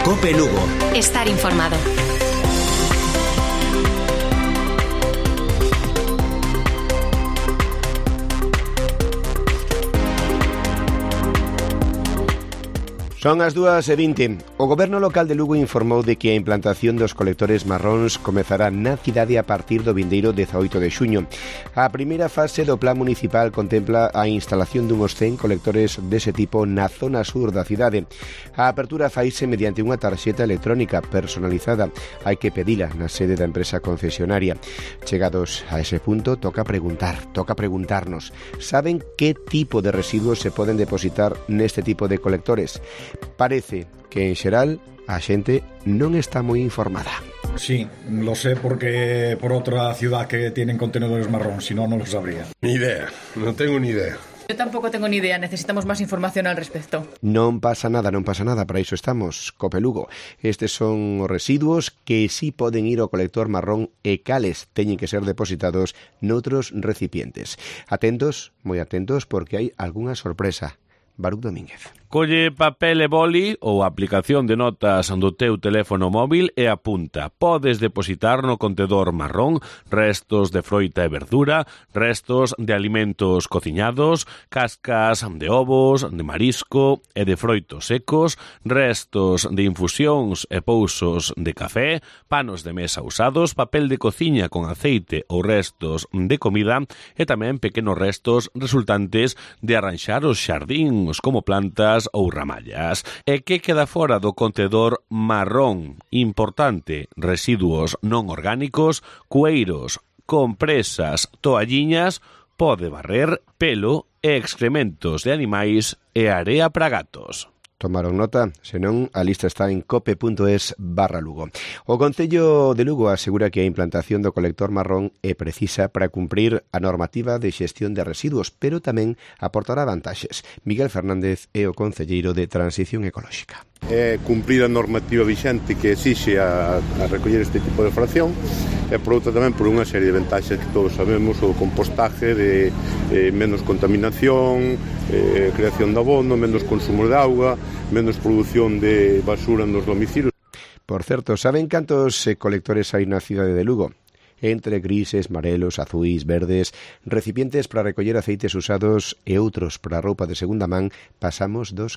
COPE Lugo. Estar informado. Son as 2:20. O Goberno local de Lugo informou de que a implantación dos colectores marróns comezará na cidade a partir do vindeiro 18 de xuño. A primeira fase do plan municipal contempla a instalación dunhos 100 colectores dese tipo na zona sur da cidade. A apertura faise mediante unha tarxeta electrónica personalizada. Hai que pedila na sede da empresa concesionaria. Chegados a ese punto, toca preguntarnos. Saben que tipo de residuos se poden depositar neste tipo de colectores? Parece que, en xeral, a xente non está moi informada. Sí, lo sé porque por otra ciudad que tienen contenedores marrón, si no, no lo sabría. Ni idea, no tengo ni idea. Yo tampoco tengo ni idea, necesitamos más información al respecto. Non pasa nada, para iso estamos, COPE Lugo. Estes son os residuos que sí poden ir ao colector marrón e cales teñen que ser depositados noutros recipientes. Atentos, moi atentos, porque hai algunha sorpresa. Baruch Domínguez. Colle papel e boli ou aplicación de notas do teu teléfono móvil e apunta. Podes depositar no contedor marrón restos de froita e verdura, restos de alimentos cociñados, cascas de ovos, de marisco e de froitos secos, restos de infusións e pousos de café, panos de mesa usados, papel de cociña con aceite ou restos de comida e tamén pequenos restos resultantes de arranxar os xardíns como plantas ou ramallas. E que queda fora do contedor marrón? Importante, residuos non orgánicos, cueiros, compresas, toalliñas, pode barrer, pelo e excrementos de animais e area para gatos. Tomaron nota, senón a lista está en cope.es/Lugo. O Concello de Lugo asegura que a implantación do colector marrón é precisa para cumprir a normativa de xestión de residuos, pero tamén aportará vantaxes. Miguel Fernández é o concelleiro de Transición Ecolóxica. É cumprir a normativa vixente que exixe a recoller este tipo de fracción e por outra tamén por unha serie de ventaxes que todos sabemos, o compostaje de menos contaminación, creación de abono, menos consumo de auga, menos produción de basura nos domicilios. Por certo, saben cantos colectores hai na cidade de Lugo? Entre grises, amarelos, azuis, verdes, recipientes para recoller aceites usados e outros para roupa de segunda man, pasamos dos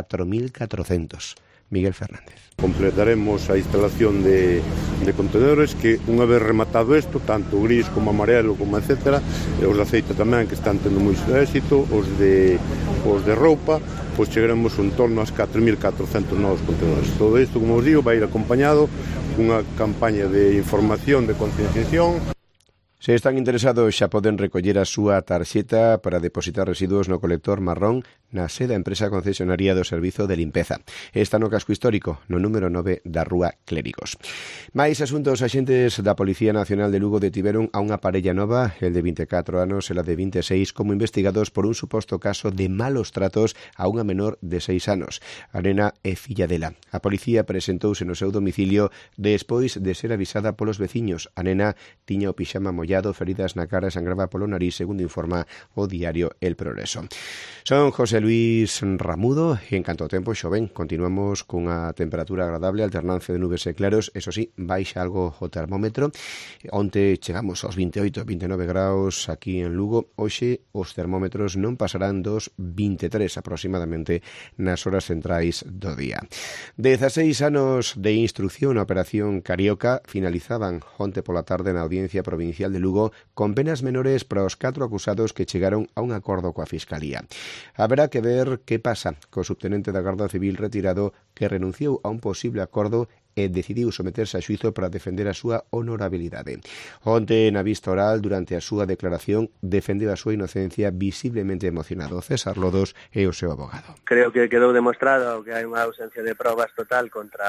4.400. Miguel Fernández. Completaremos a instalación de contenedores que, unha vez rematado isto, tanto gris como amarelo, como etcétera, os de aceite tamén, que están tendo moito éxito, os de roupa, pois chegaremos en torno aos 4.400 novos contenedores. Todo isto, como os digo, vai ir acompañado cunha campaña de información, de concienciación. Se están interesados, xa poden recoller a súa tarxeta para depositar residuos no colector marrón na sede da empresa concesionaria do Servizo de Limpeza. Está no casco histórico, no número 9 da Rúa Clérigos. Mais asuntos, axentes da Policía Nacional de Lugo detiveron a unha parella nova, el de 24 anos e la de 26, como investigados por un suposto caso de malos tratos a unha menor de 6 anos. A nena é filla dela. A policía presentouse no seu domicilio despois de ser avisada polos veciños. A nena tiña o pixama mollado, feridas na cara e sangraba polo nariz, segundo informa o diario El Progreso. Son José Luis Ramudo e en canto ao tempo, xoven, continuamos cunha temperatura agradable, alternancia de nubes e claros, eso sí, baixa algo o termómetro. Onte chegamos aos 28, 29 graus aquí en Lugo. Hoxe os termómetros non pasarán dos 23 aproximadamente nas horas centrais do día. 16 anos de instrucción na Operación Carioca finalizaban onte pola tarde na Audiencia Provincial de Lugo con penas menores para os 4 acusados que chegaron a un acordo coa Fiscalía. Haberá que ver que pasa co subtenente da Garda Civil retirado que renunciou a un posible acordo e decidiu someterse a xuízo para defender a súa honorabilidade. Onte, na vista oral, durante a súa declaración, defendeu a súa inocencia visiblemente emocionado. César Lodos é o seu abogado. Creo que quedou demostrado que hai unha ausencia de probas total contra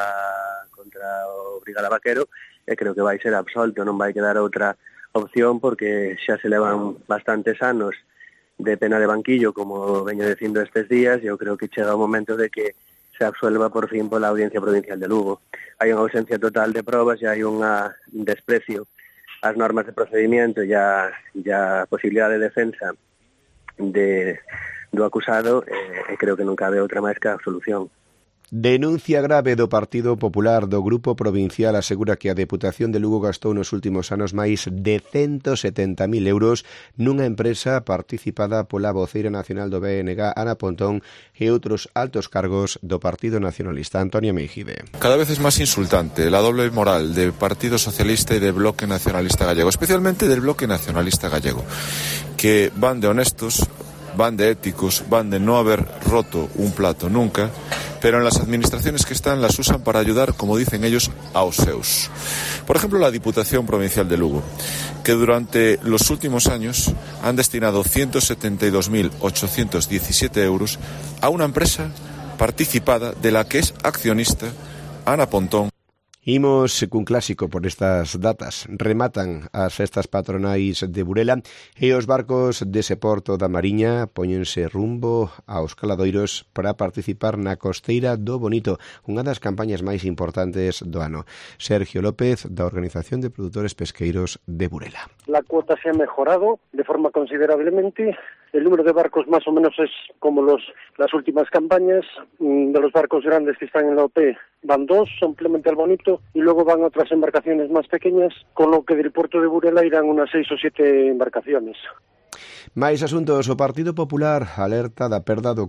o Brigada Vaquero e creo que vai ser absolto, non vai quedar outra opción porque xa se levan bastantes anos de pena de banquillo, como veño dicindo estes días, e eu creo que chega o momento de que se absuelva por fin pola Audiencia Provincial de Lugo. Hai unha ausencia total de probas e hai un desprecio ás normas de procedimento e a posibilidade de defensa do acusado e creo que non cabe outra máis que a absolución. Denuncia grave do Partido Popular do Grupo Provincial asegura que a Deputación de Lugo gastou nos últimos anos máis de 170.000 euros nunha empresa participada pola voceira nacional do BNG, Ana Pontón, e outros altos cargos do Partido Nacionalista. Antonio Meijide. Cada vez es más insultante la doble moral del Partido Socialista y del Bloque Nacionalista Gallego, especialmente del Bloque Nacionalista Gallego, que van de honestos, van de éticos, van de no haber roto un plato nunca, pero en las administraciones que están las usan para ayudar, como dicen ellos, aos seus. Por ejemplo, la Diputación Provincial de Lugo, que durante los últimos años han destinado 172.817 euros a una empresa participada de la que es accionista Ana Pontón. Imos cun clásico por estas datas. Rematan as festas patronais de Burela e os barcos dese porto da Mariña póñense rumbo aos caladoiros para participar na costeira do Bonito, unha das campañas máis importantes do ano. Sergio López, da Organización de Productores Pesqueiros de Burela. La cuota se ha mejorado de forma considerablemente. El número de barcos más o menos es como las últimas campañas. De los barcos grandes que están en la OP van 2, simplemente al Bonito, y luego van otras embarcaciones más pequeñas, con lo que del puerto de Burela irán unas 6 o 7 embarcaciones. Mais asuntos, o Partido Popular alerta da perda do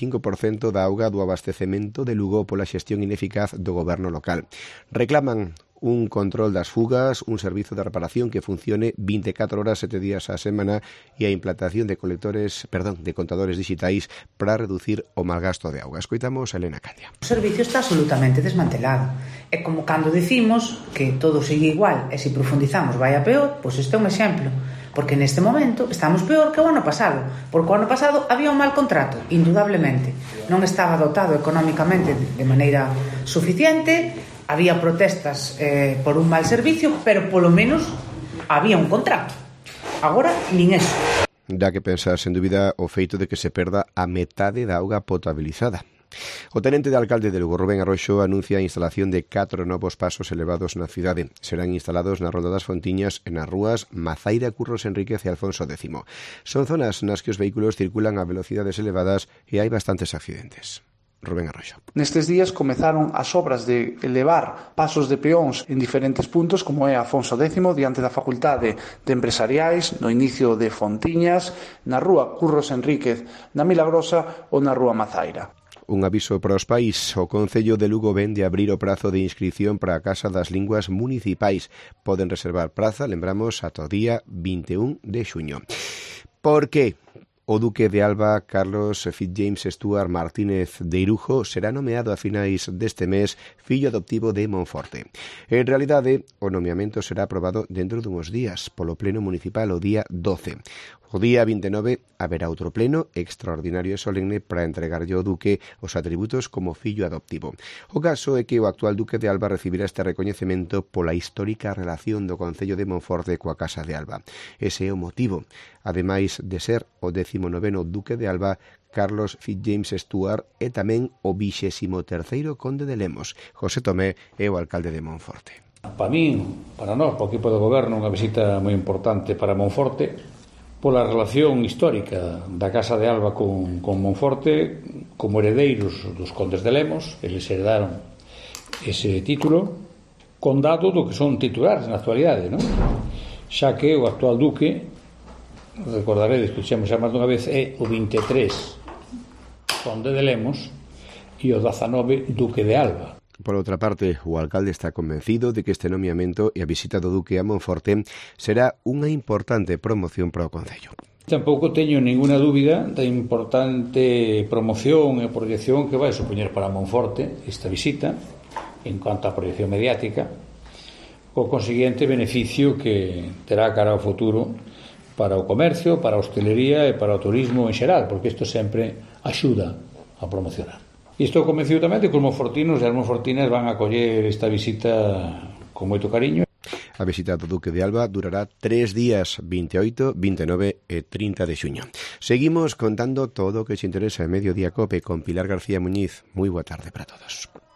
45% da auga do abastecemento de Lugo pola xestión ineficaz do goberno local. Reclaman un control das fugas, un servizo de reparación que funcione 24 horas 7 días á semana e a implantación de contadores digitais para reducir o malgasto de auga. Escoitamos a Elena Candia. O servicio está absolutamente desmantelado. É como cando dicimos que todo sigue igual e se profundizamos vai a peor, pois este é un exemplo. Porque neste momento estamos peor que o ano pasado, porque o ano pasado había un mal contrato, indudablemente. Non estaba dotado económicamente de maneira suficiente, había protestas por un mal servicio, pero polo menos había un contrato. Agora, nin eso. Dá que pensar, sen dúbida, o feito de que se perda a metade da auga potabilizada. O tenente de alcalde de Lugo, Rubén Arroxo, anuncia a instalación de 4 novos pasos elevados na cidade. Serán instalados na Ronda das Fontiñas e nas rúas Mazaira, Curros Enríquez e Alfonso X. Son zonas nas que os vehículos circulan a velocidades elevadas e hai bastantes accidentes. Rubén Arroxo. Nestes días comezaron as obras de elevar pasos de peóns en diferentes puntos, como é Afonso X, diante da Facultade de Empresariais, no inicio de Fontiñas, na rúa Curros Enríquez, na Milagrosa ou na rúa Mazaira. Un aviso para os pais. O Concello de Lugo vén de abrir o prazo de inscrición para a Casa das Linguas Municipais. Poden reservar praza, lembramos, ata o día 21 de xuño. Por que o Duque de Alba, Carlos Fitzjames Stuart Martínez de Irujo, será nomeado a finais deste mes fillo adoptivo de Monforte? En realidade, o nomeamento será aprobado dentro dunhos días, polo Pleno Municipal o día 12. O día 29 haberá outro pleno extraordinario e solemne para entregarlle ao Duque os atributos como fillo adoptivo. O caso é que o actual Duque de Alba recibirá este recoñecemento pola histórica relación do Concello de Monforte coa Casa de Alba. Ese é o motivo. Ademais de ser o 19º Duque de Alba, Carlos Fitzjames Stuart é tamén o 23º Conde de Lemos. José Tomé é o alcalde de Monforte. Para min, para nós, para o equipo de goberno, unha visita moi importante para Monforte, pola relación histórica da Casa de Alba con Monforte como heredeiros dos Condes de Lemos. Eles heredaron ese título, condado do que son titulares na actualidade, non? Xa que o actual Duque, recordaredes que xemos xa máis dunha vez, é o 23 Conde de Lemos e o 19 Duque de Alba. Por outra parte, o alcalde está convencido de que este nomeamento e a visita do Duque a Monforte será unha importante promoción para o Concello. Tampouco teño ninguna dúbida da importante promoción e proyección que vai supoñer para Monforte esta visita en cuanto a proyección mediática, co consiguiente beneficio que terá cara ao futuro para o comercio, para a hostelería e para o turismo en xeral, porque isto sempre axuda a promocionar. E estou convencido tamén de que os monfortinos e as monfortinas van a acoller esta visita con moito cariño. A visita do Duque de Alba durará 3 días, 28, 29 e 30 de xuño. Seguimos contando todo o que se interesa en Mediodía Cope con Pilar García Muñiz. Moi boa tarde para todos.